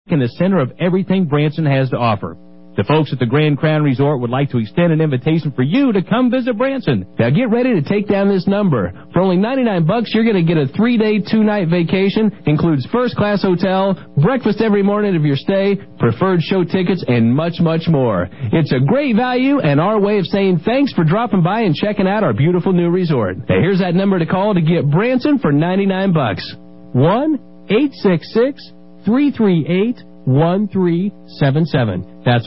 in the center of everything Branson has to offer. The folks at the Grand Crown Resort would like to extend an invitation for you to come visit Branson. Now get ready to take down this number. For only $99, you're going to get a 3-day, 2-night vacation. Includes first-class hotel, breakfast every morning of your stay, preferred show tickets, and much, much more. It's a great value and our way of saying thanks for dropping by and checking out our beautiful new resort. Now here's that number to call to get Branson for $99. 1-866-338-1377. That's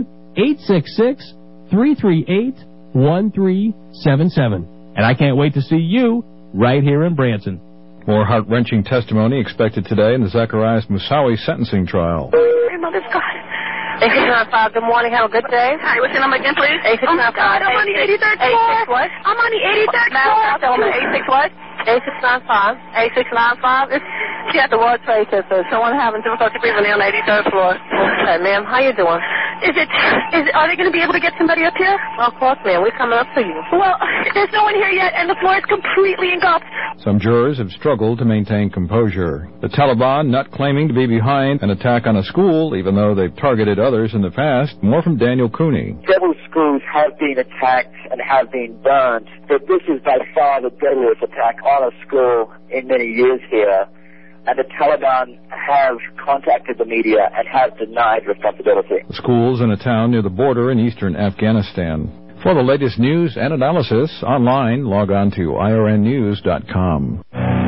1-866-338-1377. And I can't wait to see you right here in Branson. More heart-wrenching testimony expected today in the Zacharias Moussaoui sentencing trial. Hey, mother's God. 8695, good morning, have a good day. Hi, what's your number again, please? 8695. Oh, my God, I'm on the 83rd floor. 86 what? I'm on the 83rd floor. Tell me 86 what? 8695. 8695. She at the World Trade Center. Someone having difficulty breathing on the 83rd floor. Okay, ma'am, how you doing? Are they going to be able to get somebody up here? Well, of course, ma'am. We're coming up to you. Well, there's no one here yet, and the floor is completely engulfed. Some jurors have struggled to maintain composure. The Taliban not claiming to be behind an attack on a school, even though they've targeted others in the past. More from Daniel Cooney. Several schools have been attacked and have been burned, but this is by far the deadliest attack on a school in many years here. And the Taliban have contacted the media and have denied responsibility. The schools in a town near the border in eastern Afghanistan. For the latest news and analysis online, log on to irnnews.com.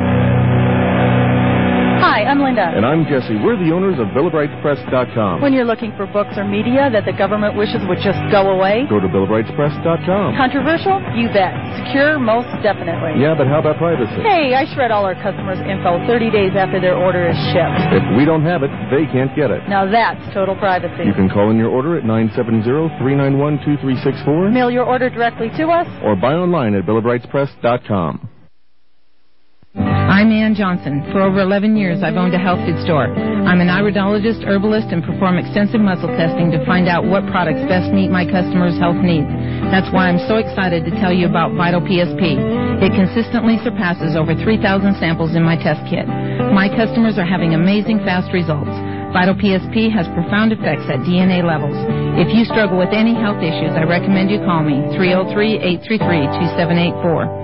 Hi, I'm Linda. And I'm Jesse. We're the owners of BillO'BrightsPress.com. When you're looking for books or media that the government wishes would just go away, go to BillO'BrightsPress.com. Controversial? You bet. Secure? Most definitely. Yeah, but how about privacy? Hey, I shred all our customers' info 30 days after their order is shipped. If we don't have it, they can't get it. Now that's total privacy. You can call in your order at 970-391-2364. Mail your order directly to us. Or buy online at BillO'BrightsPress.com. I'm Ann Johnson. For over 11 years, I've owned a health food store. I'm an iridologist, herbalist, and perform extensive muscle testing to find out what products best meet my customers' health needs. That's why I'm so excited to tell you about Vital PSP. It consistently surpasses over 3,000 samples in my test kit. My customers are having amazing fast results. Vital PSP has profound effects at DNA levels. If you struggle with any health issues, I recommend you call me, 303-833-2784.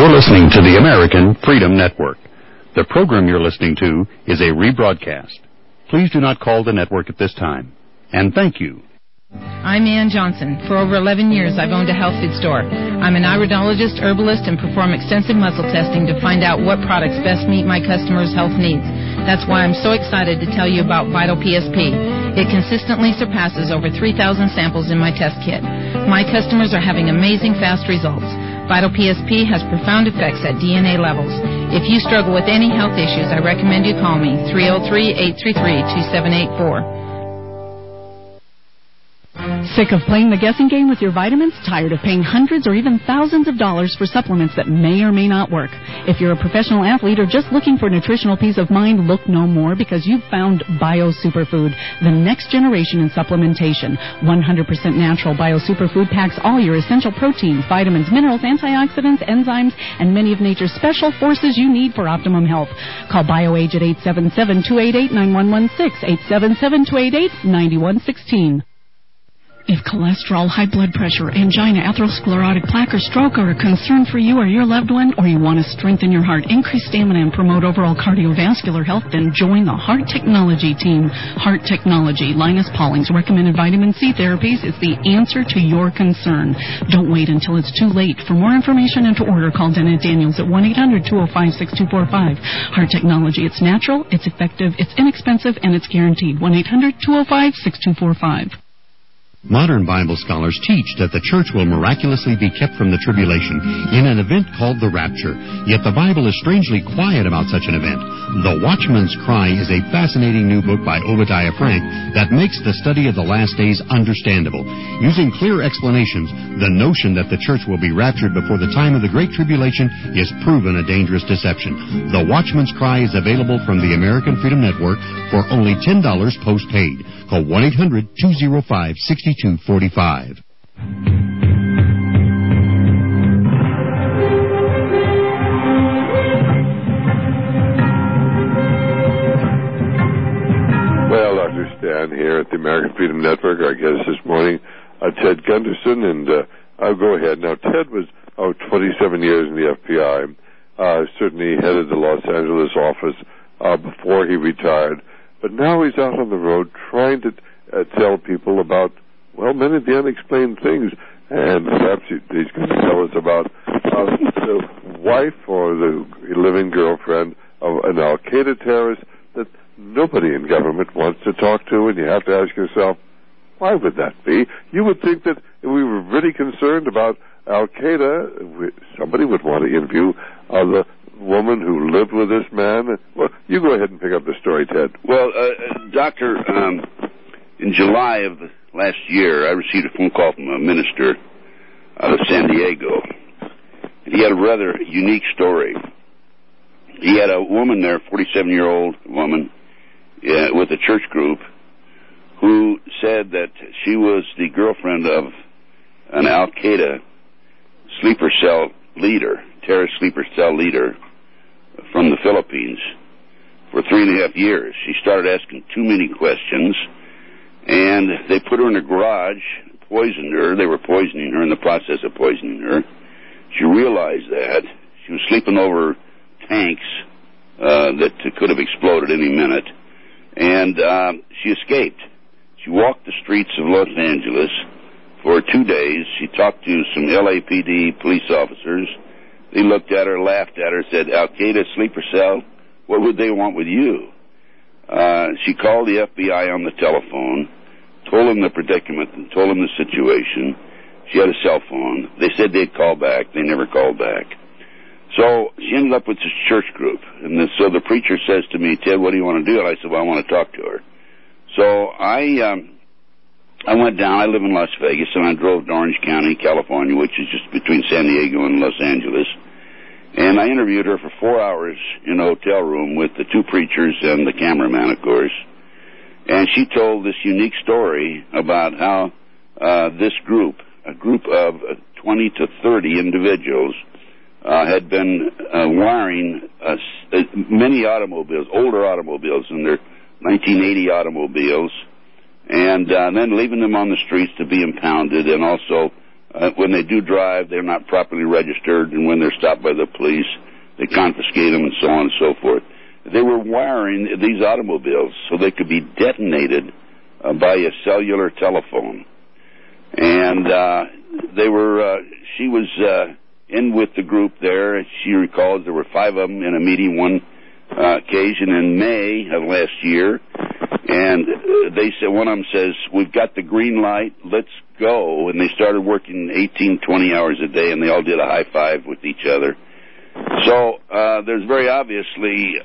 You're listening to the American Freedom Network. The program you're listening to is a rebroadcast. Please do not call the network at this time. And thank you. I'm Ann Johnson. For over 11 years, I've owned a health food store. I'm an iridologist, herbalist, and perform extensive muzzle testing to find out what products best meet my customers' health needs. That's why I'm so excited to tell you about Vital PSP. It consistently surpasses over 3,000 samples in my test kit. My customers are having amazing fast results. Vital PSP has profound effects at DNA levels. If you struggle with any health issues, I recommend you call me, 303-833-2784. Sick of playing the guessing game with your vitamins? Tired of paying hundreds or even thousands of dollars for supplements that may or may not work? If you're a professional athlete or just looking for nutritional peace of mind, look no more, because you've found Bio Superfood, the next generation in supplementation. 100% natural Bio Superfood packs all your essential proteins, vitamins, minerals, antioxidants, enzymes, and many of nature's special forces you need for optimum health. Call BioAge at 877-288-9116, 877-288-9116. If cholesterol, high blood pressure, angina, atherosclerotic plaque, or stroke are a concern for you or your loved one, or you want to strengthen your heart, increase stamina, and promote overall cardiovascular health, then join the Heart Technology team. Heart Technology, Linus Pauling's recommended vitamin C therapies, is the answer to your concern. Don't wait until it's too late. For more information and to order, call Dennett Daniels at 1-800-205-6245. Heart Technology, it's natural, it's effective, it's inexpensive, and it's guaranteed. 1-800-205-6245. Modern Bible scholars teach that the church will miraculously be kept from the tribulation in an event called the rapture. Yet the Bible is strangely quiet about such an event. The Watchman's Cry is a fascinating new book by Obadiah Frank that makes the study of the last days understandable. Using clear explanations, the notion that the church will be raptured before the time of the Great Tribulation is proven a dangerous deception. The Watchman's Cry is available from the American Freedom Network for only $10 postpaid. Call 1-800-205-6245. Well, Dr. Stan here at the American Freedom Network. Our guest this morning, Ted Gunderson, and I'll go ahead. Now, Ted was 27 years in the FBI, certainly headed the Los Angeles office before he retired, but now he's out on the road trying to tell people about, well, many of the unexplained things, and perhaps he's going to tell us about the wife or the living girlfriend of an al-Qaeda terrorist that nobody in government wants to talk to, and you have to ask yourself, why would that be? You would think that if we were really concerned about al-Qaeda, somebody would want to interview the woman who lived with this man. Well, you go ahead and pick up the story, Ted. Well, Doctor, in July of last year, I received a phone call from a minister out of San Diego. He had a rather unique story. He had a woman there, 47-year-old woman, with a church group, who said that she was the girlfriend of an al-Qaeda sleeper cell leader, terrorist sleeper cell leader from the Philippines for 3.5 years. She started asking too many questions, and they put her in a garage, poisoned her. They were poisoning her, in the process of poisoning her. She realized that. She was sleeping over tanks that could have exploded any minute, and she escaped. She walked the streets of Los Angeles for 2 days. She talked to some LAPD police officers. They looked at her, laughed at her, said, al-Qaeda sleeper cell, what would they want with you? She called the FBI on the telephone, told them the predicament, and told them the situation. She had a cell phone. They said they'd call back. They never called back. So she ended up with this church group. And so the preacher says to me, Ted, what do you want to do? And I said, well, I want to talk to her. So I went down. I live in Las Vegas, and I drove to Orange County, California, which is just between San Diego and Los Angeles. And I interviewed her for 4 hours in a hotel room with the two preachers and the cameraman, of course. And she told this unique story about how this group, a group of 20 to 30 individuals, had been wiring many automobiles, older automobiles, in their 1980 automobiles, and then leaving them on the streets to be impounded, and also When they do drive, they're not properly registered, and when they're stopped by the police, they confiscate them and so on and so forth. They were wiring these automobiles so they could be detonated by a cellular telephone. And she was in with the group there. She recalls there were 5 of them in a meeting one occasion in May of last year. And they said, one of them says, we've got the green light, let's go. And they started working 18, 20 hours a day, and they all did a high five with each other. So there's very obviously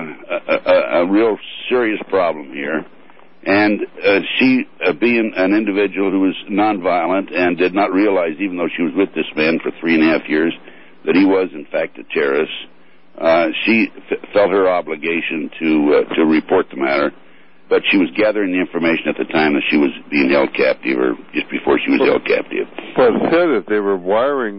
a real serious problem here. And she, being an individual who was nonviolent and did not realize, even though she was with this man for 3.5 years, that he was, in fact, a terrorist, she felt her obligation to report the matter. But she was gathering the information at the time that she was being held captive, or just before she was held captive. But said that they were wiring,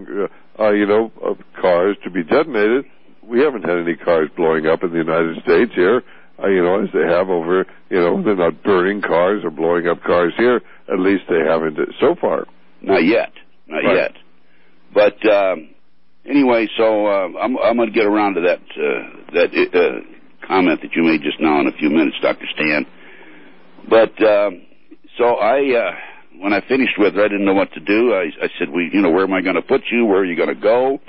cars to be detonated. We haven't had any cars blowing up in the United States here, as they have over, they're not burning cars or blowing up cars here. At least they haven't so far. Not yet. Not yet. But anyway, so I'm going to get around to that comment that you made just now in a few minutes, Dr. Stan. But so when I finished with her, I didn't know what to do. I said, where am I going to put you? Where are you going to go?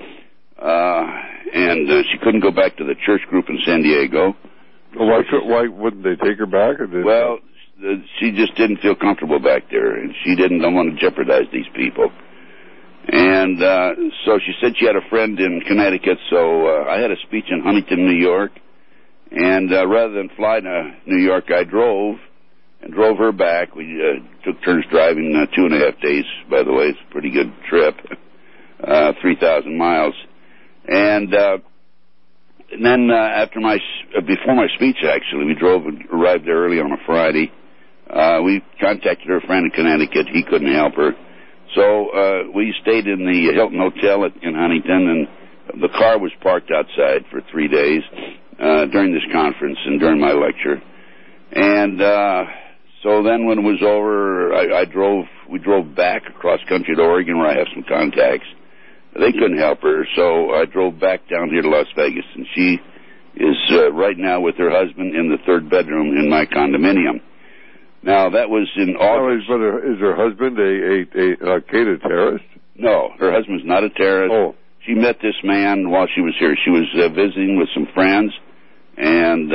And she couldn't go back to the church group in San Diego. Why wouldn't they take her back? Or she just didn't feel comfortable back there, and she didn't want to jeopardize these people. And so she said she had a friend in Connecticut, so I had a speech in Huntington, New York. And rather than fly to New York, I drove her back. We took turns driving 2.5 days, by the way. It's a pretty good trip, 3,000 miles. And then before my speech, actually, we arrived there early on a Friday. We contacted her friend in Connecticut. He couldn't help her. So we stayed in the Hilton Hotel in Huntington, and the car was parked outside for 3 days during this conference and during my lecture. And so then when it was over, we drove back across country to Oregon, where I have some contacts. They couldn't help her, so I drove back down here to Las Vegas, and she is right now with her husband in the 3rd bedroom in my condominium. Now, that was in August. Is her husband a Al-Qaeda terrorist? No, her husband's not a terrorist. Oh. She met this man while she was here. She was visiting with some friends, and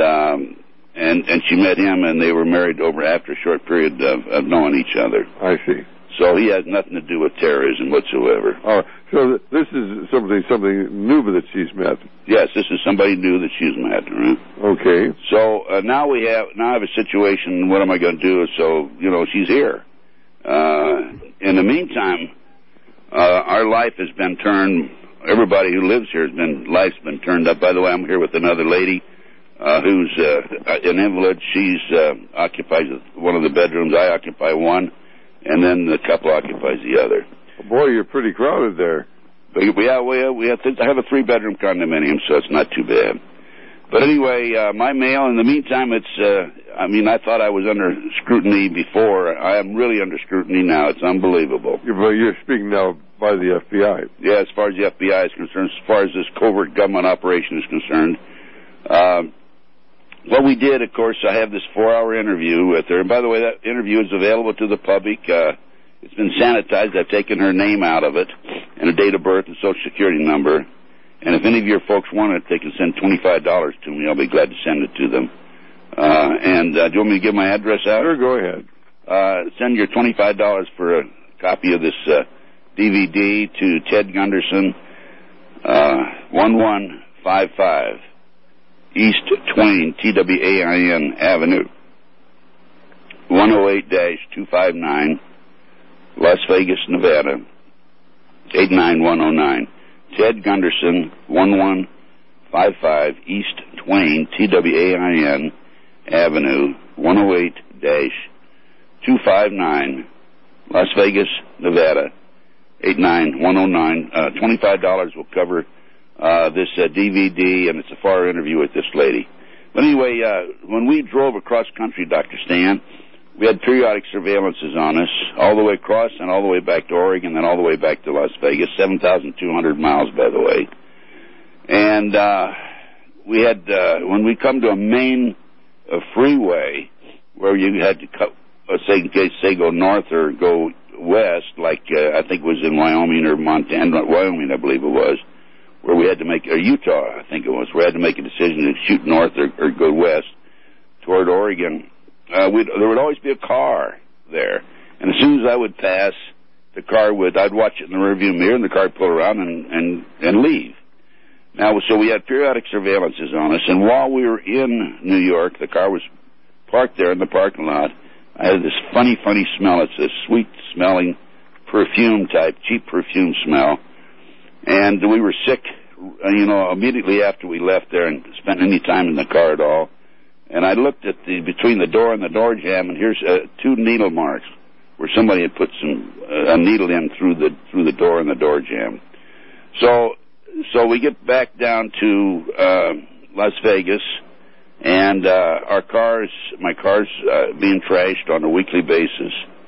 she met him, and they were married after a short period of knowing each other. I see. So he has nothing to do with terrorism whatsoever. Oh, so this is something new that she's met. Yes, this is somebody new that she's met. Right? Okay. So now I have a situation. What am I going to do? So she's here. In the meantime, our life has been turned. Everybody who lives here life's been turned up. By the way, I'm here with another lady who's an invalid. She's occupies one of the bedrooms. I occupy one. And then the couple occupies the other. Boy, you're pretty crowded there. But I have a 3-bedroom condominium, so it's not too bad. But anyway, my mail, in the meantime, I thought I was under scrutiny before. I am really under scrutiny now. It's unbelievable. You're speaking now by the FBI. Yeah, as far as the FBI is concerned, as far as this covert government operation is concerned. What we did, of course, I have this 4-hour interview with her. And by the way, that interview is available to the public. It's been sanitized. I've taken her name out of it and her date of birth and Social Security number. And if any of your folks want it, they can send $25 to me. I'll be glad to send it to them. Do you want me to give my address out? Sure, go ahead. Send your $25 for a copy of this DVD to Ted Gunderson, 1155. East Twain, Twain Avenue, 108-259, Las Vegas, Nevada, 89109. Ted Gunderson, 1155 East Twain, Twain Avenue, 108-259, Las Vegas, Nevada, 89109. $25 will cover this DVD, and it's a 4-hour interview with this lady. But anyway, when we drove across country, Dr. Stan, We had periodic surveillances on us all the way across and all the way back to Oregon and all the way back to Las Vegas, 7,200 miles, by the way. And we had, when we come to a main freeway where you had to cut, say go north or go west, like I think it was in Wyoming or Montana, Wyoming I believe it was, where we had to make, or Utah I think it was, where we had to make a decision to shoot north or go west toward Oregon. There would always be a car there, and as soon as I would pass, the car would, I'd watch it in the rearview mirror, and the car would pull around and leave. Now, so we had periodic surveillances on us, and while we were in New York, the car was parked there in the parking lot. I had this funny smell. It's a sweet-smelling perfume type, cheap perfume smell, and we were sick, immediately after we left there and spent any time in the car at all. And I looked at between the door and the door jamb, and here's 2 needle marks where somebody had put a needle in through the door and the door jamb. So we get back down to Las Vegas, and my car's being trashed on a weekly basis.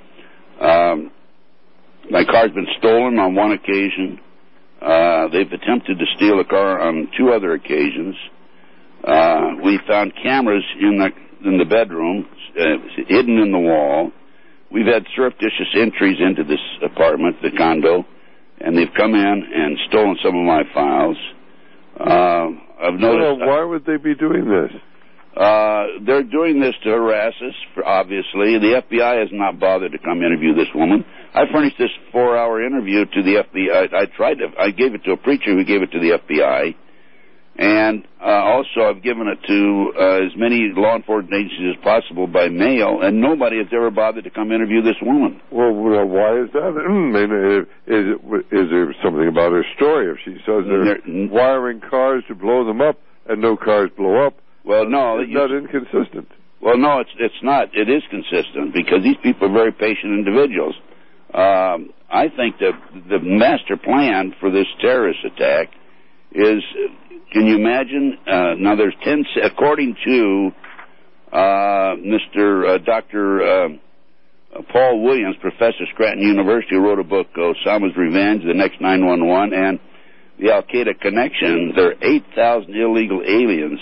My car's been stolen on one occasion. They've attempted to steal a car on 2 other occasions. We found cameras in the bedroom, hidden in the wall. We've had surreptitious entries into this apartment, the condo, and they've come in and stolen some of my files. I've noticed. Why would they be doing this? They're doing this to harass us, obviously. The FBI has not bothered to come interview this woman. I furnished this 4-hour interview to the FBI. I gave it to a preacher who gave it to the FBI. And also I've given it to as many law enforcement agencies as possible by mail, and nobody has ever bothered to come interview this woman. Well, why is that? Is there something about her story? If she says they're wiring cars to blow them up and no cars blow up, well, no, it's not inconsistent. Well, no, it's not. It is consistent because these people are very patient individuals. I think that the master plan for this terrorist attack is, can you imagine? Now, there's 10, according to Dr. Paul Williams, professor at Scranton University, who wrote a book, Osama's Revenge, The Next 911, and the Al-Qaeda Connection. There are 8,000 illegal aliens,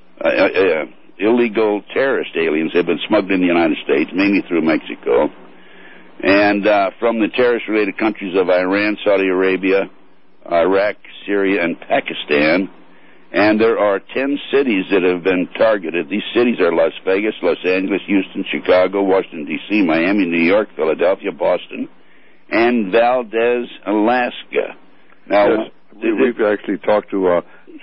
illegal terrorist aliens have been smuggled in the United States, mainly through Mexico, and from the terrorist-related countries of Iran, Saudi Arabia, Iraq, Syria, and Pakistan. And there are 10 cities that have been targeted. These cities are Las Vegas, Los Angeles, Houston, Chicago, Washington, D.C., Miami, New York, Philadelphia, Boston, and Valdez, Alaska. Now, yes, we've actually talked to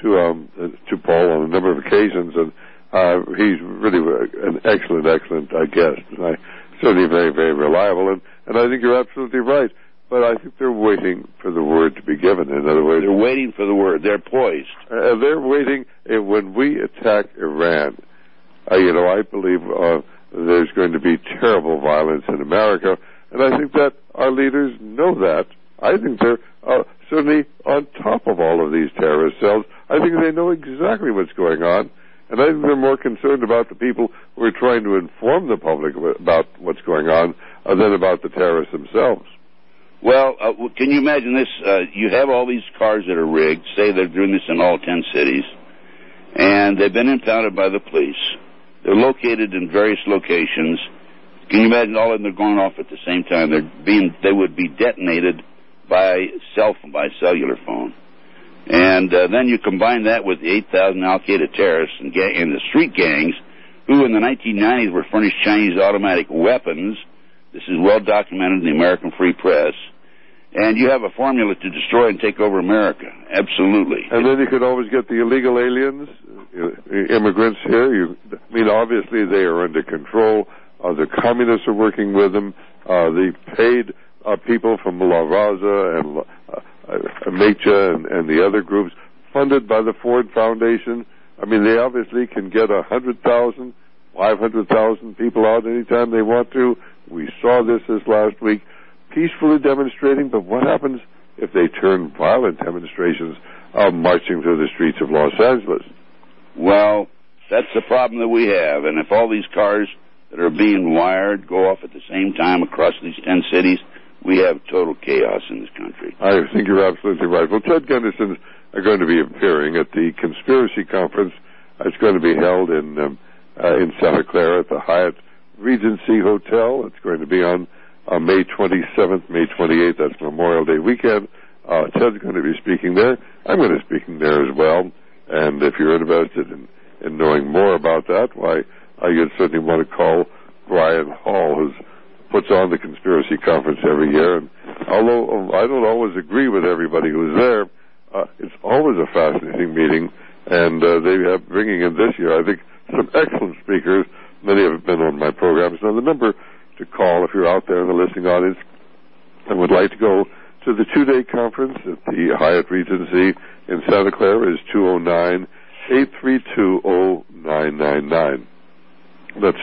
Paul on a number of occasions, and he's really an excellent guest. And certainly very, very reliable, and I think you're absolutely right. But I think they're waiting for the word to be given. In other words, they're waiting for the word. They're poised. They're waiting. When we attack Iran, I believe there's going to be terrible violence in America, and I think that our leaders know that. I think they're certainly on top of all of these terrorist cells. I think they know exactly what's going on, and I think they're more concerned about the people who are trying to inform the public about what's going on than about the terrorists themselves. Well, can you imagine this? You have all these cars that are rigged. Say they're doing this in all 10 cities, and they've been impounded by the police. They're located in various locations. Can you imagine all of them are going off at the same time? They would be detonated by cellular phone. And then you combine that with the 8,000 Al-Qaeda terrorists and the street gangs, who in the 1990s were furnished Chinese automatic weapons. This is well documented in the American Free Press. And you have a formula to destroy and take over America. Absolutely. And then you could always get the illegal aliens, immigrants here. Obviously they are under control. The communists are working with them. The paid people from La Raza and Mecha and the other groups, funded by the Ford Foundation. They obviously can get 100,000, 500,000 people out anytime they want to. We saw this last week, peacefully demonstrating, but what happens if they turn violent demonstrations marching through the streets of Los Angeles? Well, that's the problem that we have, and if all these cars that are being wired go off at the same time across these 10 cities, we have total chaos in this country. I think you're absolutely right. Well, Ted Gunderson are going to be appearing at the Conspiracy Conference. It's going to be held in Santa Clara at the Hyatt Regency Hotel. It's going to be on May 27th, May 28th. That's Memorial Day weekend. Ted's going to be speaking there. I'm going to be speaking there as well. And if you're interested in knowing more about that, why, you'd certainly want to call Brian Hall, who puts on the Conspiracy Conference every year. And although I don't always agree with everybody who's there, it's always a fascinating meeting. And they have bringing in this year, I think, some excellent speakers. Many have been on my programs. Now, the number to call if you're out there in the listening audience and would like to go to the 2-day conference at the Hyatt Regency in Santa Clara is 209-832-0999. That's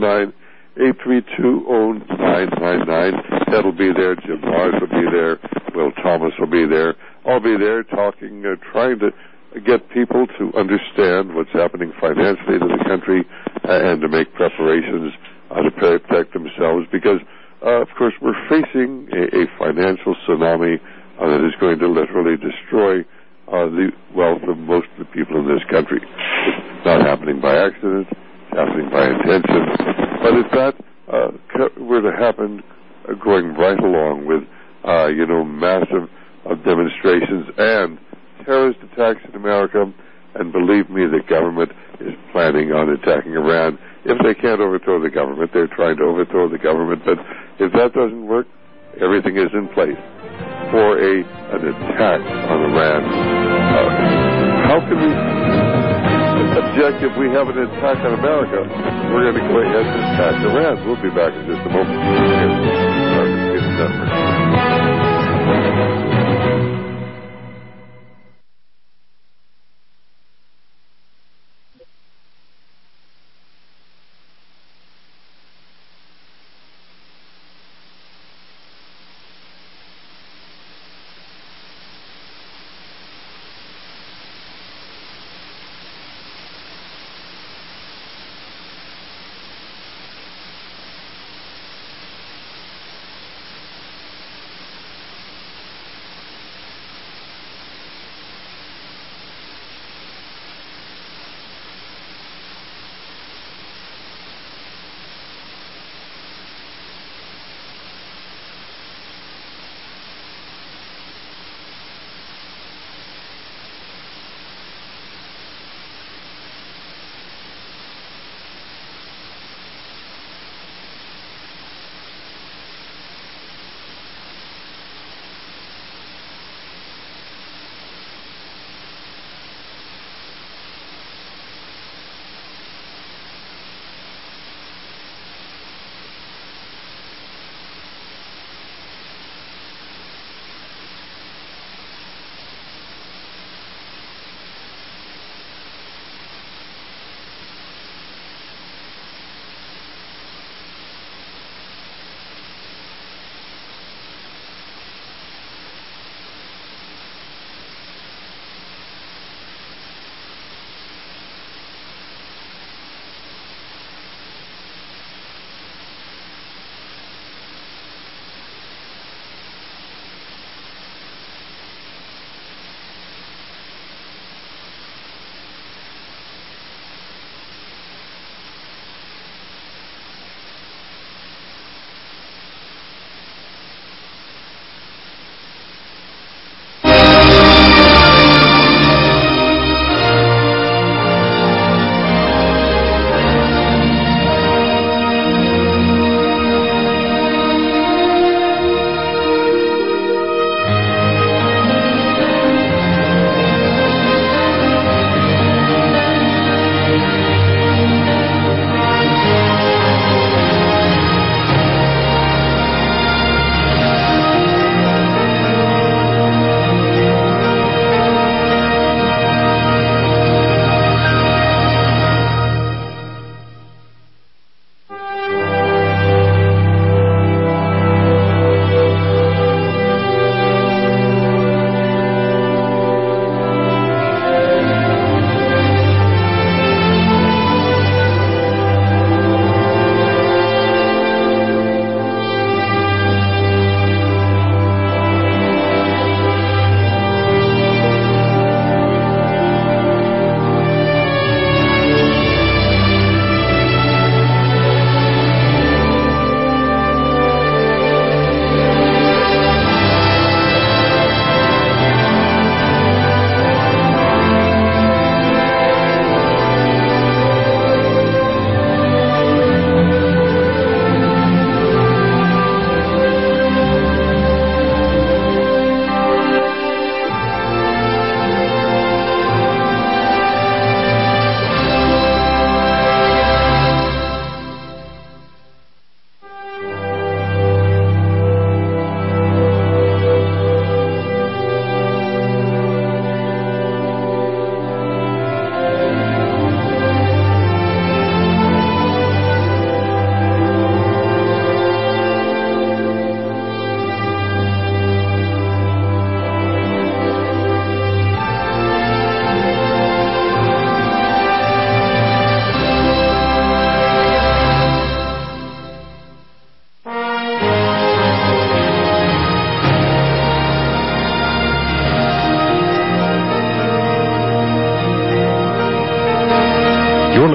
209-832-0999. Ted will be there. Jim Mars will be there. Will Thomas will be there. I'll be there talking, trying to get people to understand what's happening financially to the country and to make preparations to protect themselves because, of course, we're facing a financial tsunami that is going to literally destroy the wealth of most of the people in this country. It's not happening by accident. It's happening by intention. But if that were to happen going right along with, massive demonstrations and terrorist attacks in America, and believe me, the government is planning on attacking Iran. If they can't overthrow the government, they're trying to overthrow the government. But if that doesn't work, everything is in place for an attack on Iran. How can we object if we have an attack on America? We're going to go ahead and attack Iran. We'll be back in just a moment.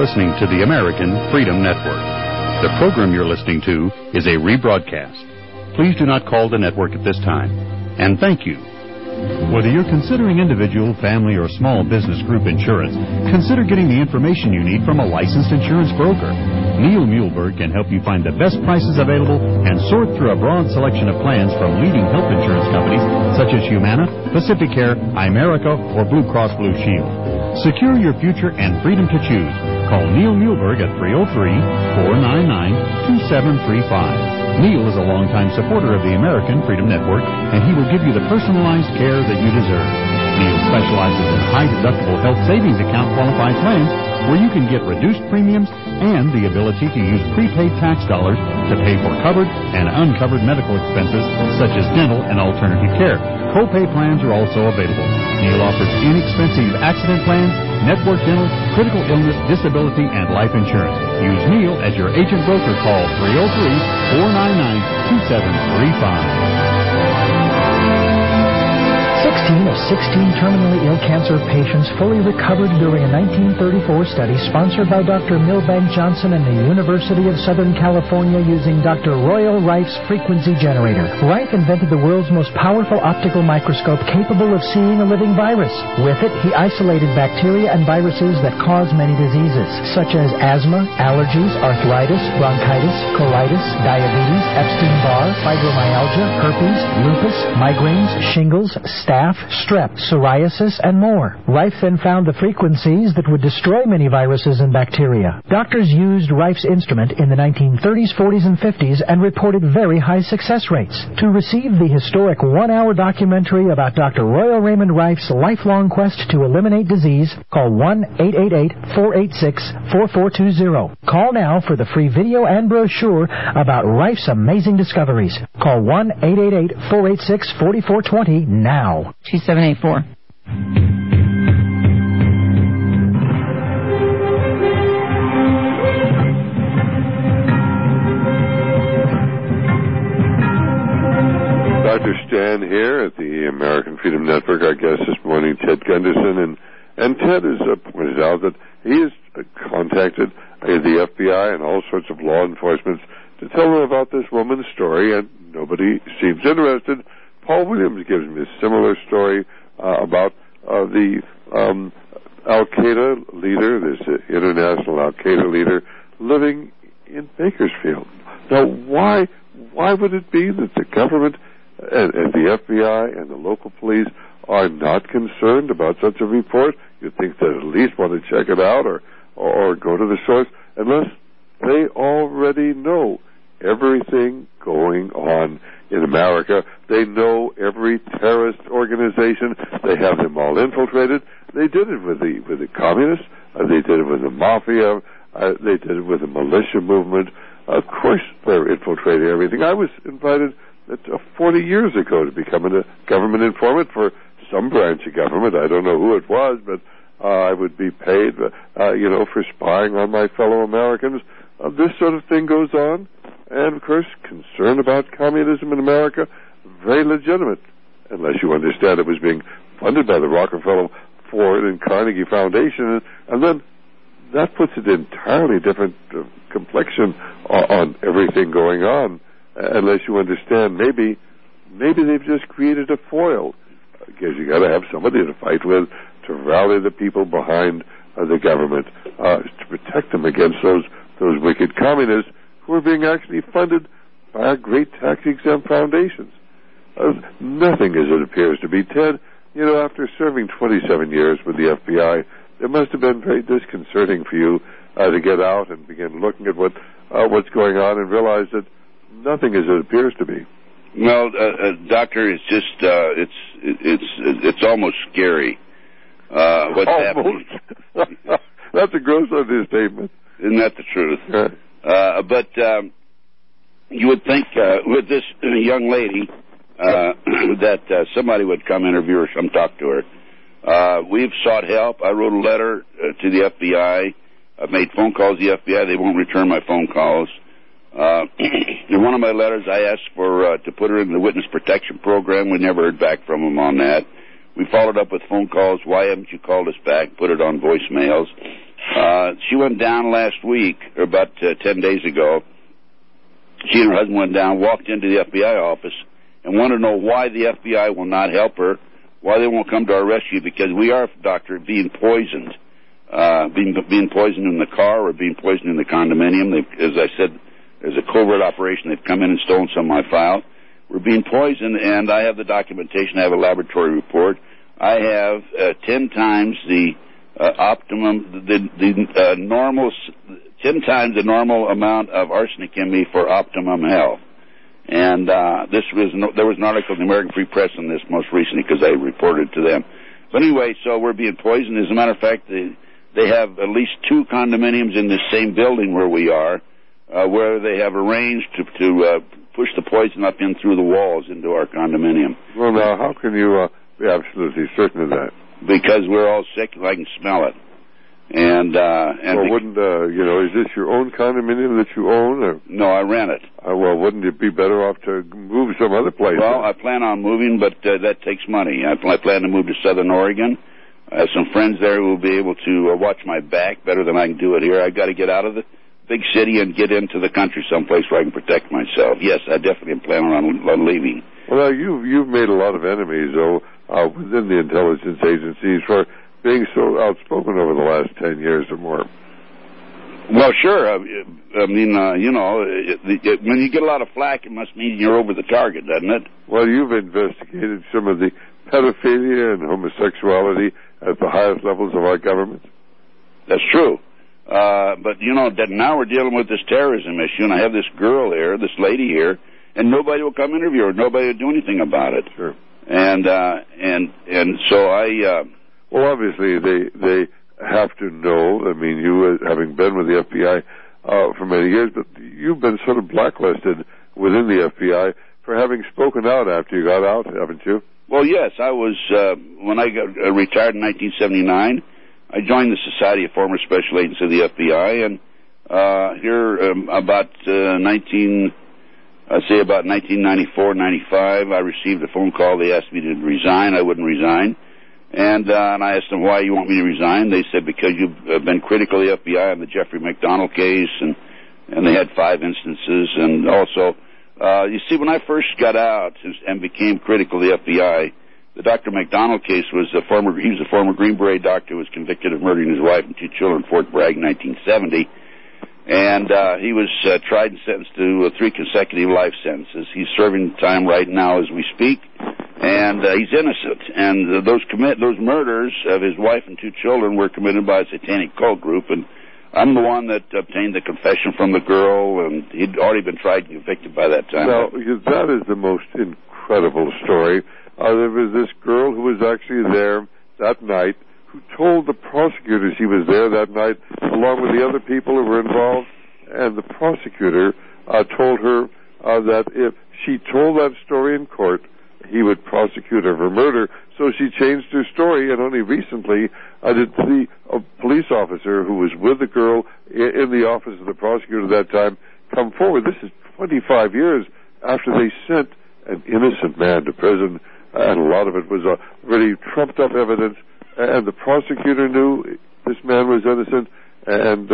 listening to the American Freedom Network. The program you're listening to is a rebroadcast. Please do not call the network at this time. And thank you. Whether you're considering individual, family, or small business group insurance, consider getting the information you need from a licensed insurance broker. Neil Muehlberg can help you find the best prices available and sort through a broad selection of plans from leading health insurance companies such as Humana, Pacificare, Imerica, or Blue Cross Blue Shield. Secure your future and freedom to choose. Call Neil Muehlberg at 303-499-2735. Neil is a longtime supporter of the American Freedom Network, and he will give you the personalized care that you deserve. Neil specializes in high-deductible health savings account qualified plans where you can get reduced premiums and the ability to use prepaid tax dollars to pay for covered and uncovered medical expenses such as dental and alternative care. Copay plans are also available. Neil offers inexpensive accident plans, network dental, critical illness, disability, and life insurance. Use Neil as your agent broker. Call 303-499-2735. 16 of 16 terminally ill cancer patients fully recovered during a 1934 study sponsored by Dr. Milbank Johnson and the University of Southern California using Dr. Royal Rife's frequency generator. Rife invented the world's most powerful optical microscope capable of seeing a living virus. With it, he isolated bacteria and viruses that cause many diseases, such as asthma, allergies, arthritis, bronchitis, colitis, diabetes, Epstein-Barr, fibromyalgia, herpes, lupus, migraines, shingles, staph, strep, psoriasis, and more. Rife then found the frequencies that would destroy many viruses and bacteria. Doctors used Rife's instrument in the 1930s, 40s, and 50s and reported very high success rates. To receive the historic one-hour documentary about Dr. Royal Raymond Rife's lifelong quest to eliminate disease, call 1-888-486-4420. Call now for the free video and brochure about Rife's amazing discoveries. Call 1-888-486-4420 now. 2784. Dr. Stan here at the American Freedom Network. Our guest this morning, Ted Gunderson, and Ted has pointed out that he has contacted the FBI and all sorts of law enforcement to tell them about this woman's story, and nobody seems interested. Paul Williams gives me a similar story about the Al-Qaeda leader, this international Al-Qaeda leader, living in Bakersfield. Now, why would it be that the government and the FBI and the local police are not concerned about such a report? You'd think they'd at least want to check it out or go to the source, unless they already know everything going on in America. They know every terrorist organization. They have them all infiltrated. They did it with the communists. They did it with the mafia. They did it with the militia movement. Of course, they're infiltrating everything. I was invited 40 years ago to become a government informant for some branch of government. I don't know who it was, but I would be paid, for spying on my fellow Americans. This sort of thing goes on. And, of course, concern about communism in America, very legitimate, unless you understand it was being funded by the Rockefeller Ford and Carnegie Foundation. And then that puts an entirely different complexion on everything going on, unless you understand maybe they've just created a foil, because you got to have somebody to fight with, to rally the people behind the government, to protect them against those wicked communists who are being actually funded by our great tax-exempt foundations. Nothing as it appears to be. Ted, after serving 27 years with the FBI, it must have been very disconcerting for you to get out and begin looking at what's going on and realize that nothing as it appears to be. Well, Doctor, it's just it's almost scary. What's happening? That's a gross understatement. Isn't that the truth? But you would think with this young lady that somebody would come interview her, come talk to her. We've sought help. I wrote a letter to the FBI. I've made phone calls to the FBI. They won't return my phone calls. In one of my letters, I asked to put her in the witness protection program. We never heard back from them on that. We followed up with phone calls. Why haven't you called us back? Put it on voicemails. She went down last week, or about 10 days ago. She and her husband went down, walked into the FBI office, and wanted to know why the FBI will not help her, why they won't come to our rescue, because we are, doctor, being poisoned. Being poisoned in the car or being poisoned in the condominium. As I said, there's a covert operation. They've come in and stolen some of my file. We're being poisoned, and I have the documentation. I have a laboratory report. I have 10 times the optimum, the normal, 10 times the normal amount of arsenic in me for optimum health. And there was an article in the American Free Press on this most recently because I reported to them. But anyway, so we're being poisoned. As a matter of fact, they have at least 2 condominiums in this same building where we are, where they have arranged to push the poison up in through the walls into our condominium. Well, now, how can you be absolutely certain of that? Because we're all sick and I can smell it. And well, wouldn't is this your own condominium that you own? Or? No, I rent it. Well, wouldn't it be better off to move some other place? Well, I plan on moving, but that takes money. I plan to move to Southern Oregon. I have some friends there who will be able to watch my back better than I can do it here. I've got to get out of the big city and get into the country someplace where I can protect myself. Yes, I definitely am planning on leaving. Well, you've made a lot of enemies, though, within the intelligence agencies for being so outspoken over the last 10 years or more. Well, sure. I mean, when you get a lot of flack, it must mean you're over the target, doesn't it? Well, you've investigated some of the pedophilia and homosexuality at the highest levels of our government. That's true. But, now we're dealing with this terrorism issue, and I have this girl here, this lady here, and nobody will come interview her. Nobody will do anything about it. Sure. And so I... Well, obviously, they have to know. I mean, you, having been with the FBI for many years, but you've been sort of blacklisted within the FBI for having spoken out after you got out, haven't you? Well, yes. I was, when I got retired in 1979, I joined the Society of Former Special Agents of the FBI, and about 1994, 95, I received a phone call. They asked me to resign. I wouldn't resign. And I asked them, why you want me to resign? They said, because you've been critical of the FBI on the Jeffrey McDonald case, and they had 5 instances. And also, you see, when I first got out and became critical of the FBI, the Dr. McDonald case was he was a former Green Beret doctor who was convicted of murdering his wife and 2 children in Fort Bragg in 1970. And he was tried and sentenced to 3 consecutive life sentences. He's serving time right now as we speak. And he's innocent. And those murders of his wife and 2 children were committed by a satanic cult group. And I'm the one that obtained the confession from the girl, and he'd already been tried and convicted by that time. Now, that is the most incredible story. There was this girl who was actually there that night who told the prosecutor she was there that night, along with the other people who were involved. And the prosecutor told her that if she told that story in court, he would prosecute her for murder. So she changed her story, and only recently did the police officer who was with the girl in the office of the prosecutor at that time come forward. This is 25 years after they sent an innocent man to prison, and a lot of it was really trumped-up evidence, and the prosecutor knew this man was innocent. And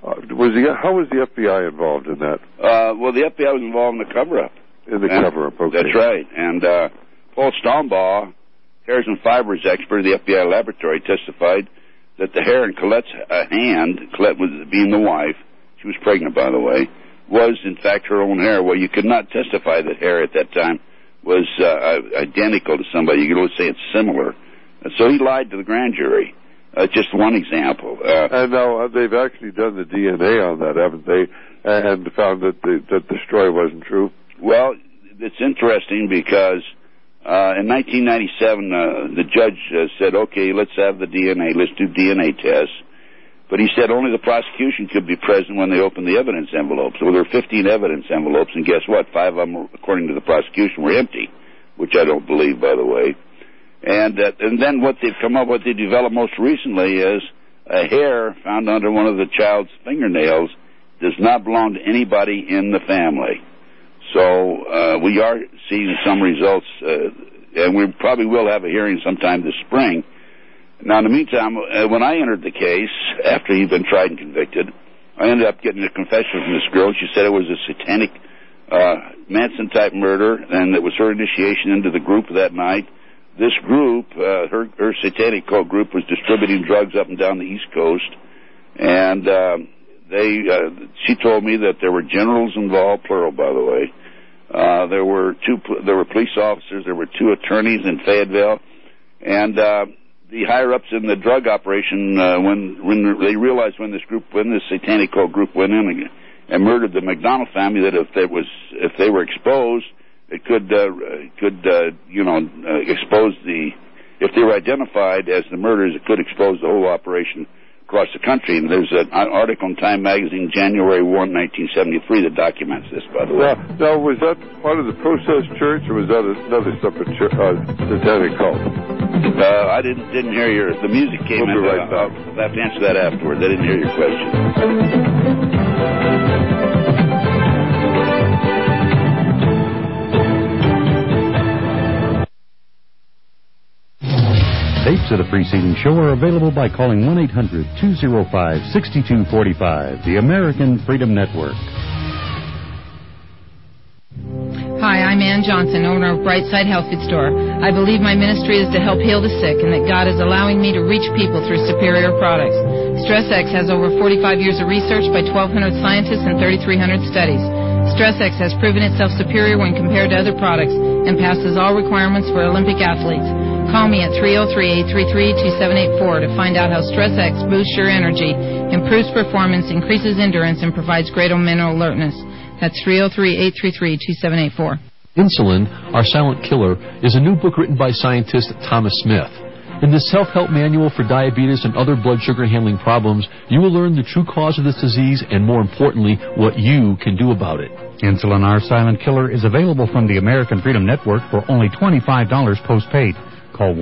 how was the FBI involved in that? Well, the FBI was involved in the cover-up. In the cover-up, okay. That's right. And Paul Stombaugh, hairs and fibers expert of the FBI laboratory, testified that the hair in Colette's hand, Colette was being the wife, she was pregnant, by the way, was in fact her own hair. Well, you could not testify that hair at that time was identical to somebody. You could only say it's similar. So he lied to the grand jury. Just one example. And now they've actually done the DNA on that, haven't they? And found that the story wasn't true. Well, it's interesting because in 1997, the judge said, okay, let's have the DNA, let's do DNA tests. But he said only the prosecution could be present when they opened the evidence envelopes. Well, there were 15 evidence envelopes, and guess what? 5 of them, according to the prosecution, were empty, which I don't believe, by the way. And then what they've come up with, they developed most recently, is a hair found under one of the child's fingernails does not belong to anybody in the family. So we are seeing some results, and we probably will have a hearing sometime this spring. Now, in the meantime, when I entered the case, after he'd been tried and convicted, I ended up getting a confession from this girl. She said it was a satanic Manson-type murder, and it was her initiation into the group that night. This group, her satanic cult group, was distributing drugs up and down the East Coast, and she told me that there were generals involved, plural, by the way. There were police officers, there were 2 attorneys in Fayetteville, and the higher-ups in the drug operation, when they realized when this satanic cult group went in and murdered the McDonald family, that if they were exposed, it could expose if they were identified as the murderers, it could expose the whole operation across the country. And there's an article in Time Magazine, January 1, 1973, that documents this, by the way. Now, was that part of the Process Church, or was that another separate satanic cult? I didn't hear the music came in. Right back. I'll have to answer that afterwards. I didn't hear your question. Tapes of the preceding show are available by calling 1-800-205-6245, the American Freedom Network. Hi, I'm Ann Johnson, owner of Brightside Health Food Store. I believe my ministry is to help heal the sick and that God is allowing me to reach people through superior products. StressX has over 45 years of research by 1,200 scientists and 3,300 studies. StressX has proven itself superior when compared to other products and passes all requirements for Olympic athletes. Call me at 303-833-2784 to find out how StressX boosts your energy, improves performance, increases endurance, and provides greater mental alertness. That's 303-833-2784. Insulin, Our Silent Killer, is a new book written by scientist Thomas Smith. In this self-help manual for diabetes and other blood sugar handling problems, you will learn the true cause of this disease and, more importantly, what you can do about it. Insulin, Our Silent Killer is available from the American Freedom Network for only $25 postpaid. Call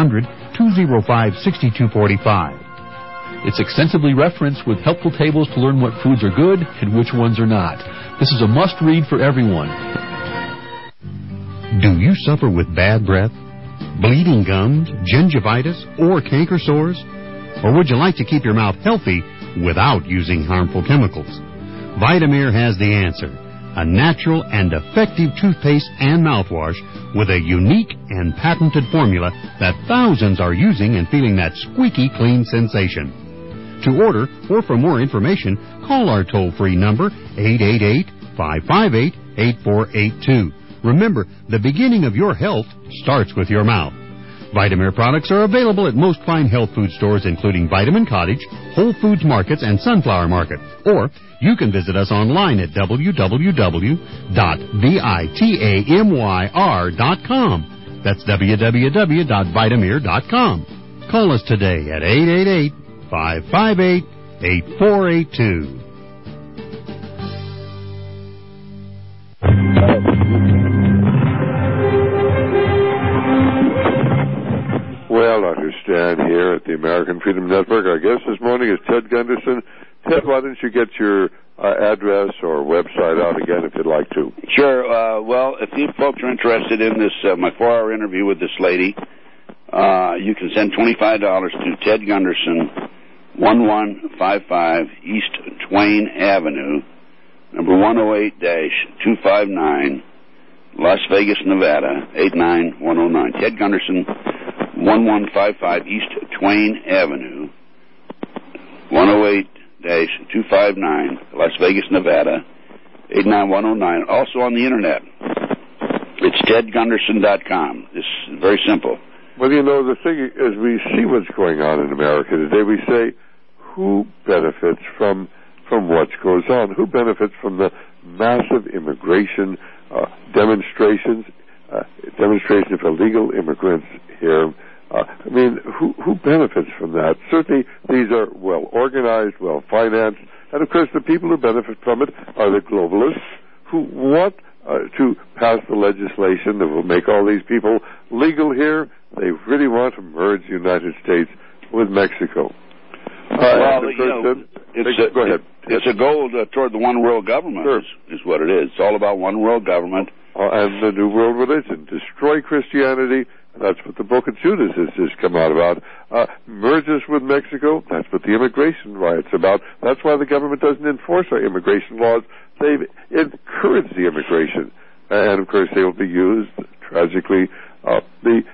1-800-205-6245. It's extensively referenced with helpful tables to learn what foods are good and which ones are not. This is a must-read for everyone. Do you suffer with bad breath, bleeding gums, gingivitis, or canker sores? Or would you like to keep your mouth healthy without using harmful chemicals? Vitamir has the answer. A natural and effective toothpaste and mouthwash with a unique and patented formula that thousands are using and feeling that squeaky clean sensation. To order or for more information, call our toll-free number 888-558-8482. Remember, the beginning of your health starts with your mouth. Vitamir products are available at most fine health food stores, including Vitamin Cottage, Whole Foods Markets, and Sunflower Market. Or you can visit us online at www.vitamyr.com. That's www.vitamir.com. Call us today at 888-558-8482. Well, Dr. Stan here at the American Freedom Network. Our guest this morning is Ted Gunderson. Ted, why don't you get your address or website out again if you'd like to? Sure. Well, if you folks are interested in this, my 4-hour interview with this lady, you can send $25 to Ted Gunderson, 1155 East Twain Avenue, number 108-259, Las Vegas, Nevada, 89109. Ted Gunderson, 1155 East Twain Avenue, 108-259, Las Vegas, Nevada, 89109. Also on the Internet. It's tedgunderson.com. It's very simple. Well, you know, the thing is, we see what's going on in America today. We say, who benefits from what goes on? Who benefits from the massive immigration demonstrations of illegal immigrants here? I mean, who benefits from that? Certainly, these are well organized, well financed, and of course, the people who benefit from it are the globalists who want to pass the legislation that will make all these people legal here. They really want to merge the United States with Mexico. Well, you know, go ahead. It's a goal toward the one world government. Sure. is what it is. It's all about one world government. And the new world religion. Destroy Christianity. And that's what the book of Judas has just come out about. merge us with Mexico. That's what the immigration riot's about. That's why the government doesn't enforce our immigration laws. They've encouraged the immigration. And, of course, they will be used, tragically. The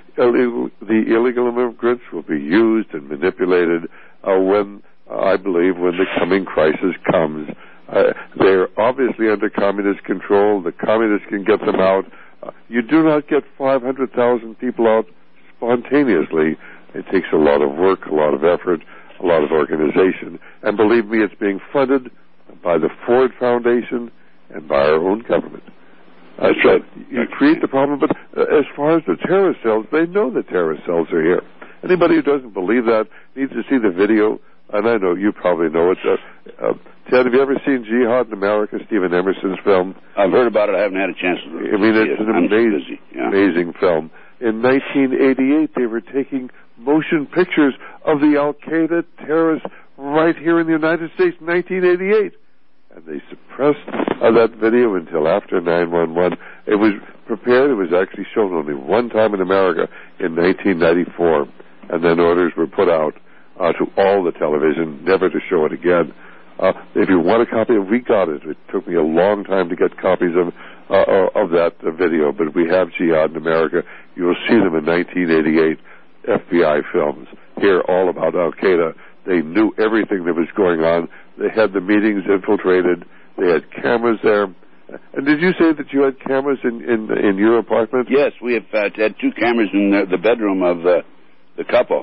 illegal immigrants will be used and manipulated when the coming crisis comes. They're obviously under communist control. The communists can get them out. You do not get 500,000 people out spontaneously. It takes a lot of work, a lot of effort, a lot of organization. And believe me, it's being funded by the Ford Foundation and by our own government. That's right. You create the problem, but as far as the terrorist cells, they know the terrorist cells are here. Anybody who doesn't believe that needs to see the video, and I know you probably know it. Ted, have you ever seen Jihad in America, Stephen Emerson's film? I've heard about it. I haven't had a chance to see it. I mean, it's an amazing film. In 1988, they were taking motion pictures of the Al-Qaeda terrorists right here in the United States in 1988. And they suppressed that video until after 9/11. It was prepared. It was actually shown only one time in America in 1994. And then orders were put out to all the television, never to show it again. If you want a copy, we got it. It took me a long time to get copies of that video, but we have Jihad in America. You will see them in 1988 FBI films. Here, all about Al-Qaeda. They knew everything that was going on. They had the meetings infiltrated. They had cameras there. And did you say that you had cameras in your apartment? Yes, we have had 2 cameras in the bedroom of the couple.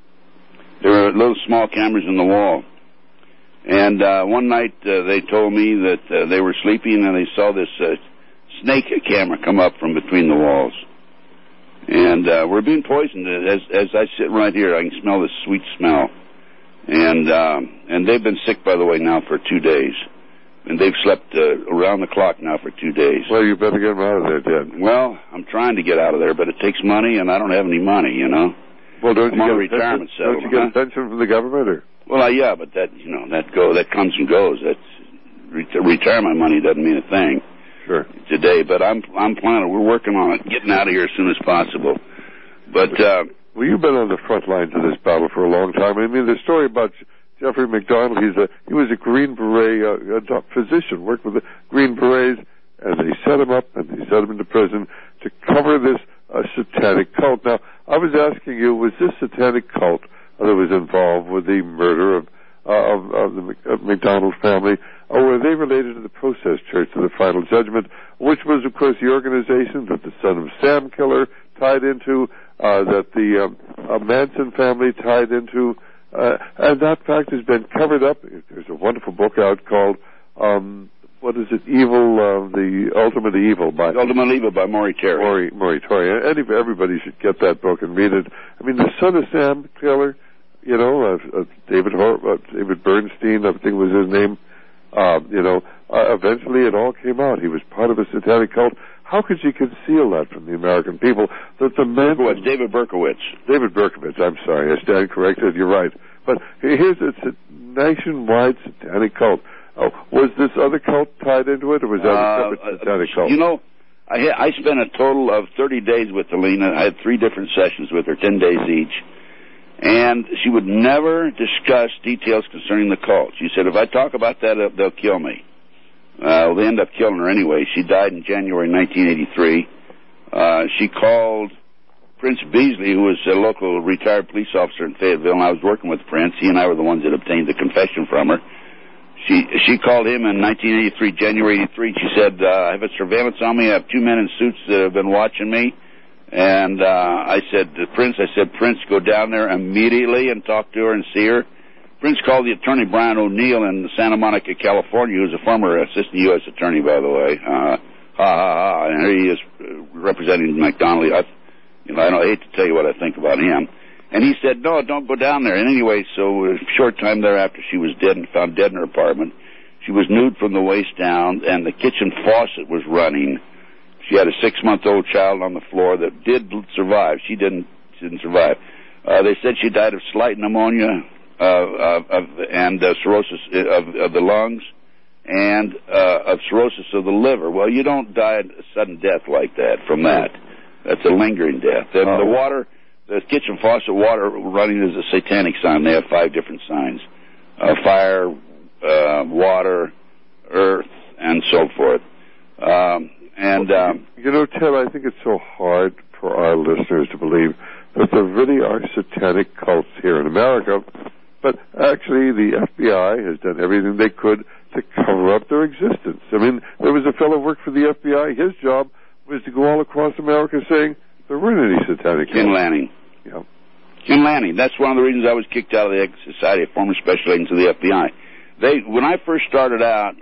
There were little small cameras in the wall. And one night they told me that they were sleeping and they saw this snake camera come up from between the walls. And we're being poisoned. As I sit right here, I can smell this sweet smell. And they've been sick, by the way, now for 2 days. And they've slept around the clock now for 2 days. Well, you better get them out of there, Dad. Well, I'm trying to get out of there, but it takes money, and I don't have any money, you know. Well, don't you get a retirement settlement? Don't you get a pension from the government, or? Well, yeah, but that comes and goes. That's retirement money doesn't mean a thing. Sure. Today, but I'm planning. We're working on it, getting out of here as soon as possible. But well, you've been on the front lines of this battle for a long time. I mean, the story about Jeffrey McDonald. He was a Green Beret physician, worked with the Green Berets, and they set him up and they set him into prison to cover this satanic cult. Now, I was asking you, was this satanic cult that was involved with the murder of the McDonald family, or were they related to the Process Church of the Final Judgment, which was, of course, the organization that the Son of Sam killer tied into, that the Manson family tied into, and that fact has been covered up. There's a wonderful book out called, what is it, The Ultimate Evil by Maury Terry. Maury Terry. Everybody should get that book and read it. I mean, the Son of Sam killer, you know, David Bernstein, I think was his name. Eventually it all came out. He was part of a satanic cult. How could you conceal that from the American people? That the man... David Berkowitz. I'm sorry. I stand corrected. You're right. But it's a nationwide satanic cult. Was this other cult tied into it, or was that a separate satanic cult? You know, I spent a total of 30 days with Alina. I had 3 different sessions with her, 10 days each. And she would never discuss details concerning the cult. She said, if I talk about that, they'll kill me. They end up killing her anyway. She died in January 1983. She called Prince Beasley, who was a local retired police officer in Fayetteville, and I was working with Prince. He and I were the ones that obtained the confession from her. She called him in 1983, January 83. She said, I have a surveillance on me. I have 2 men in suits that have been watching me. And I said to Prince, Prince, go down there immediately and talk to her and see her. Prince called the attorney, Brian O'Neill, in Santa Monica, California, who's a former assistant U.S. attorney, by the way. And here he is representing McDonald. I hate to tell you what I think about him. And he said, no, don't go down there. And anyway, so a short time thereafter, she was dead and found dead in her apartment. She was nude from the waist down, and the kitchen faucet was running. She had a 6-month-old child on the floor that did survive. She didn't survive. They said she died of slight pneumonia and cirrhosis of the lungs and of cirrhosis of the liver. Well, you don't die a sudden death like that from that. That's a lingering death. And the kitchen faucet water running is a satanic sign. They have 5 different signs: fire, water, earth, and so forth. You know, Ted, I think it's so hard for our listeners to believe that there really are satanic cults here in America. But actually, the FBI has done everything they could to cover up their existence. I mean, there was a fellow who worked for the FBI. His job was to go all across America saying there weren't any satanic cults. Ken Lanning. Yeah. Ken Lanning. That's one of the reasons I was kicked out of the Society of Former Special Agents of the FBI. When I first started out,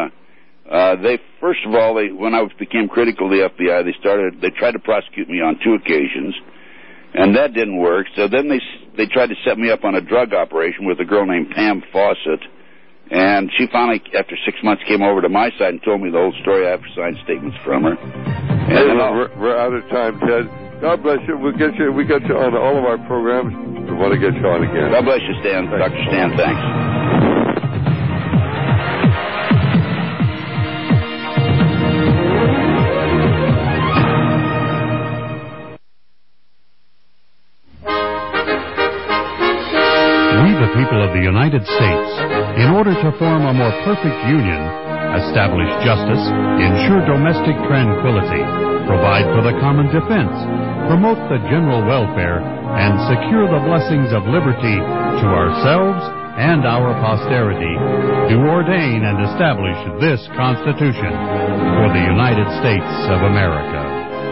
when I became critical of the FBI, they tried to prosecute me on 2 occasions, and that didn't work. So then they tried to set me up on a drug operation with a girl named Pam Fawcett, and she finally, after 6 months, came over to my side and told me the whole story. I have signed statements from her. And we're out of time, Ted. God bless you. We got you on all of our programs. We want to get you on again. God bless you, Stan. Dr. Stan, thanks. The people of the United States, in order to form a more perfect union, establish justice, ensure domestic tranquility, provide for the common defense, promote the general welfare, and secure the blessings of liberty to ourselves and our posterity, do ordain and establish this Constitution for the United States of America.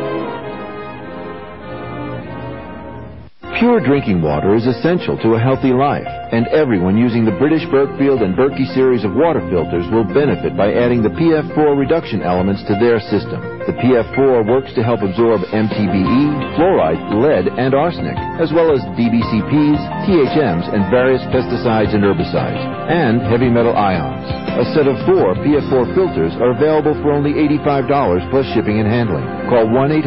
Pure drinking water is essential to a healthy life, and everyone using the British Berkfield and Berkey series of water filters will benefit by adding the PF4 reduction elements to their system. The PF4 works to help absorb MTBE, fluoride, lead, and arsenic, as well as DBCPs, THMs, and various pesticides and herbicides, and heavy metal ions. A set of 4 PF4 filters are available for only $85 plus shipping and handling. Call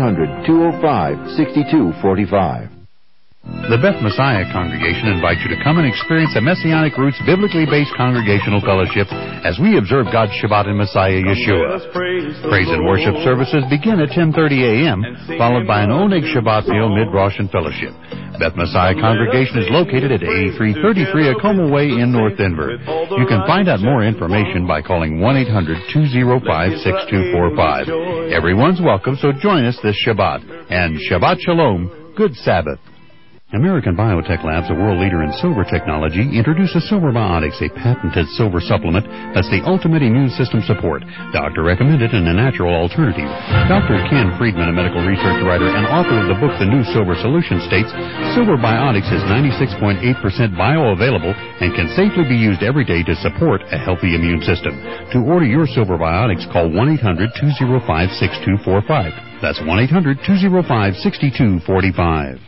1-800-205-6245. The Beth Messiah Congregation invites you to come and experience a Messianic Roots biblically based congregational fellowship as we observe God's Shabbat in Messiah Yeshua. Praise and worship services begin at 10:30 a.m., followed by an Oneg Shabbat meal, mid-Rosh and fellowship. Beth Messiah Congregation is located at 8333 Acoma Way in North Denver. You can find out more information by calling 1-800-205-6245. Everyone's welcome, so join us this Shabbat. And Shabbat Shalom, good Sabbath. American Biotech Labs, a world leader in silver technology, introduces Silver Biotics, a patented silver supplement that's the ultimate immune system support. Doctor recommended and a natural alternative. Dr. Ken Friedman, a medical research writer and author of the book The New Silver Solution, states Silver Biotics is 96.8% bioavailable and can safely be used every day to support a healthy immune system. To order your Silver Biotics, call 1-800-205-6245. That's 1-800-205-6245.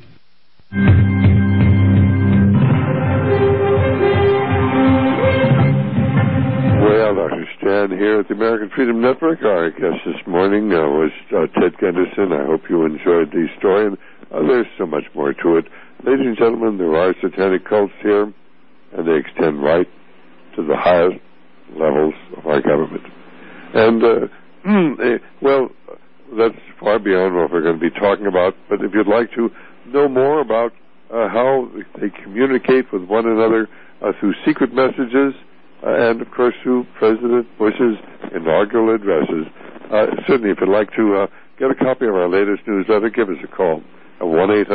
Well, Dr. Stan here at the American Freedom Network. Our guest this morning was Ted Gunderson. I hope you enjoyed the story, and there's so much more to it. Ladies and gentlemen, there are satanic cults here, and they extend right to the highest levels of our government. And, well, that's far beyond what we're going to be talking about, but if you'd like to know more about how they communicate with one another through secret messages and, of course, through President Bush's inaugural addresses. Certainly, if you'd like to get a copy of our latest newsletter, give us a call at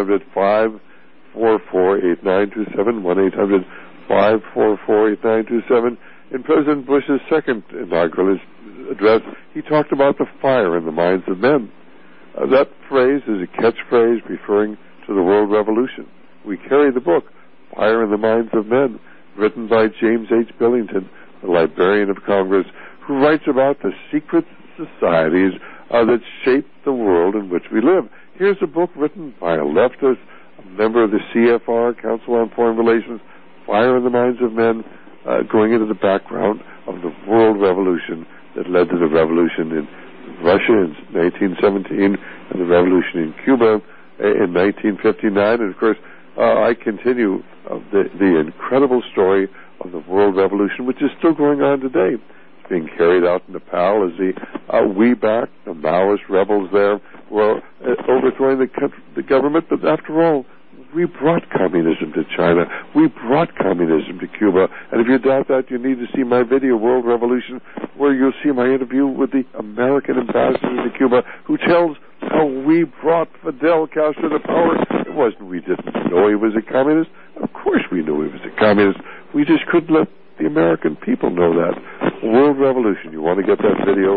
1-800-544-8927, 1-800-544-8927. In President Bush's second inaugural address, he talked about the fire in the minds of men. That phrase is a catchphrase referring to the world revolution. We carry the book, Fire in the Minds of Men, written by James H. Billington, the Librarian of Congress, who writes about the secret societies that shape the world in which we live. Here's a book written by a leftist, a member of the CFR, Council on Foreign Relations, Fire in the Minds of Men, going into the background of the world revolution that led to the revolution in Russia in 1917 and the revolution in Cuba in 1959, and of course, I continue the incredible story of the world revolution, which is still going on today. It's being carried out in Nepal as the WeBack, the Maoist rebels there, were overthrowing the government. But after all, we brought communism to China. We brought communism to Cuba. And if you doubt that, you need to see my video, World Revolution, where you'll see my interview with the American ambassador to Cuba, who tells how we brought Fidel Castro to power. It wasn't we didn't know he was a communist. Of course we knew he was a communist. We just couldn't let the American people know that. World Revolution. You want to get that video?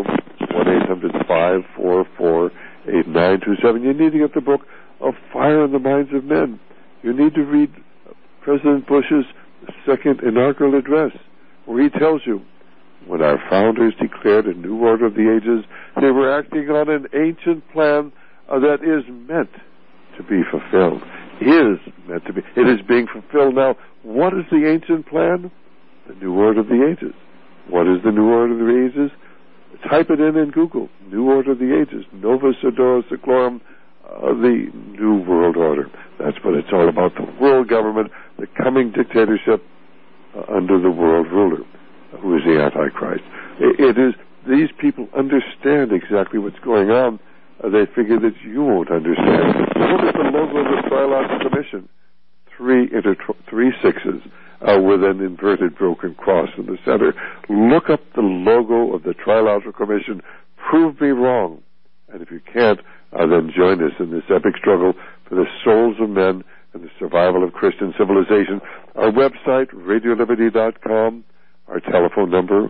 1-800-544-8927. You need to get the book of Fire in the Minds of Men. You need to read President Bush's second inaugural address, where he tells you, when our founders declared a new order of the ages, they were acting on an ancient plan that is meant to be fulfilled. Is meant to be. It is being fulfilled now. What is the ancient plan? The new order of the ages. What is the new order of the ages? Type it in Google. New order of the ages. Novus Ordo Seclorum. The New World Order. That's what it's all about. The world government, the coming dictatorship under the world ruler, who is the Antichrist. It is, these people understand exactly what's going on. They figure that you won't understand. Look at the logo of the Trilateral Commission. Three sixes with an inverted broken cross in the center. Look up the logo of the Trilateral Commission. Prove me wrong. And if you can't, then join us in this epic struggle for the souls of men and the survival of Christian civilization. Our website, RadioLiberty.com. Our telephone number,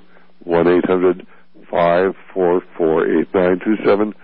1-800-544-8927.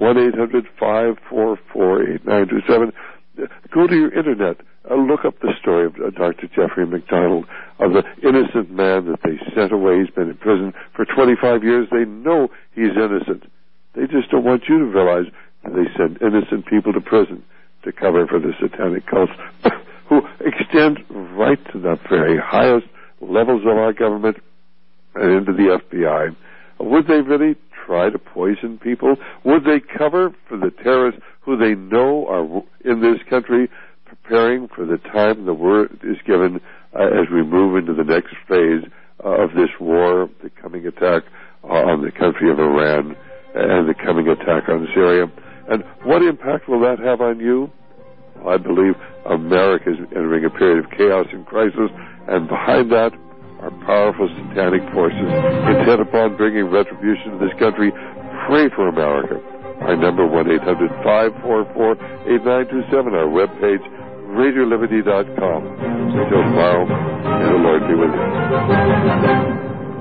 1-800-544-8927. Go to your internet. Look up the story of Dr. Jeffrey McDonald, of the innocent man that they sent away. He's been in prison for 25 years. They know he's innocent. They just don't want you to realize that they send innocent people to prison to cover for the satanic cults who extend right to the very highest levels of our government and into the FBI. Would they really try to poison people? Would they cover for the terrorists who they know are in this country, preparing for the time the word is given as we move into the next phase of this war, the coming attack on the country of Iran and the coming attack on Syria? And what impact will that have on you? Well, I believe America is entering a period of chaos and crisis, and behind that are powerful satanic forces intent upon bringing retribution to this country. Pray for America. Our number, 1-800-544-8927. Our webpage, RadioLiberty.com. Until tomorrow, may the Lord be with you.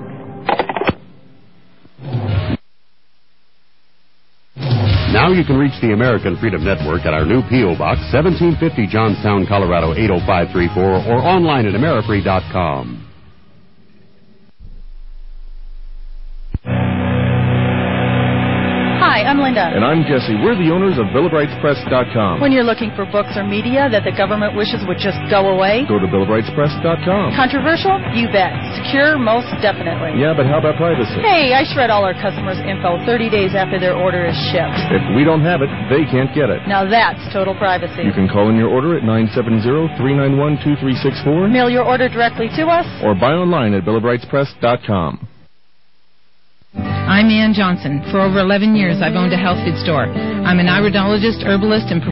Now you can reach the American Freedom Network at our new P.O. Box, 1750 Johnstown, Colorado, 80534, or online at Amerifree.com. Hi, I'm Linda. And I'm Jesse. We're the owners of BillOfRightsPress.com. When you're looking for books or media that the government wishes would just go away, Go to BillOfRightsPress.com. controversial? You bet. Secure? Most definitely. Yeah, but how about privacy? Hey, I shred all our customers' info 30 days after their order is shipped. If we don't have it, they can't get it. Now that's total privacy. You can call in your order at 970-391-2364. Mail your order directly to us, or buy online at BillOfRightsPress.com. I'm Ann Johnson. For over 11 years, I've owned a health food store. I'm an iridologist, herbalist, and